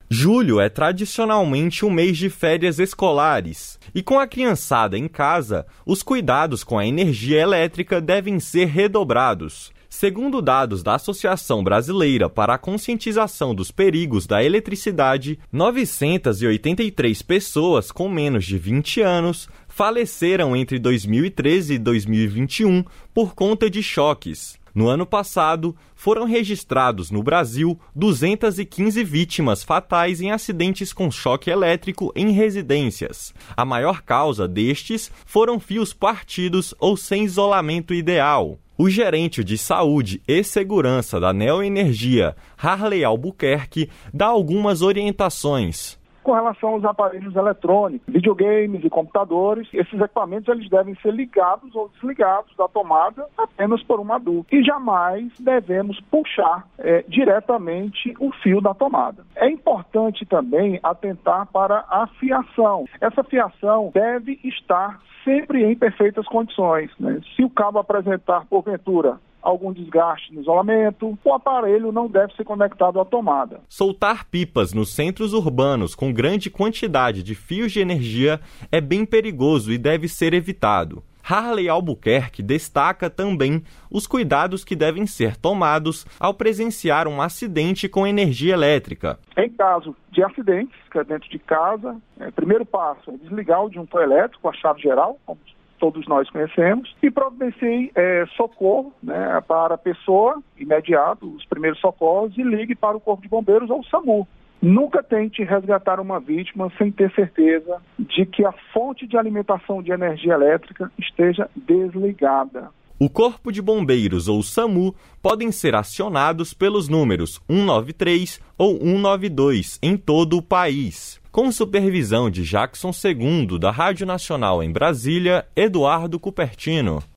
Julho é tradicionalmente um mês de férias escolares e com a criançada em casa, os cuidados com a energia elétrica devem ser redobrados. Segundo dados da Associação Brasileira para a Conscientização dos Perigos da Eletricidade, 983 pessoas com menos de 20 anos faleceram entre 2013 e 2021 por conta de choques. No ano passado, foram registrados no Brasil 215 vítimas fatais em acidentes com choque elétrico em residências. A maior causa destes foram fios partidos ou sem isolamento ideal. O gerente de saúde e segurança da Neoenergia, Harley Albuquerque, dá algumas orientações. Com relação aos aparelhos eletrônicos, videogames e computadores, esses equipamentos eles devem ser ligados ou desligados da tomada apenas por um adulto. E jamais devemos puxar diretamente o fio da tomada. É importante também atentar para a fiação. Essa fiação deve estar sempre em perfeitas condições, né? Se o cabo apresentar, porventura, algum desgaste no isolamento, o aparelho não deve ser conectado à tomada. Soltar pipas nos centros urbanos com grande quantidade de fios de energia é bem perigoso e deve ser evitado. Harley Albuquerque destaca também os cuidados que devem ser tomados ao presenciar um acidente com energia elétrica. Em caso de acidentes, que é dentro de casa, o primeiro passo é desligar o disjuntor elétrico com a chave geral, como todos nós conhecemos, e providencie socorro, né, para a pessoa, imediato, os primeiros socorros, e ligue para o Corpo de Bombeiros ou o SAMU. Nunca tente resgatar uma vítima sem ter certeza de que a fonte de alimentação de energia elétrica esteja desligada. O Corpo de Bombeiros ou SAMU podem ser acionados pelos números 193 ou 192 em todo o país. Com supervisão de Jackson II, da Rádio Nacional em Brasília, Eduardo Cupertino.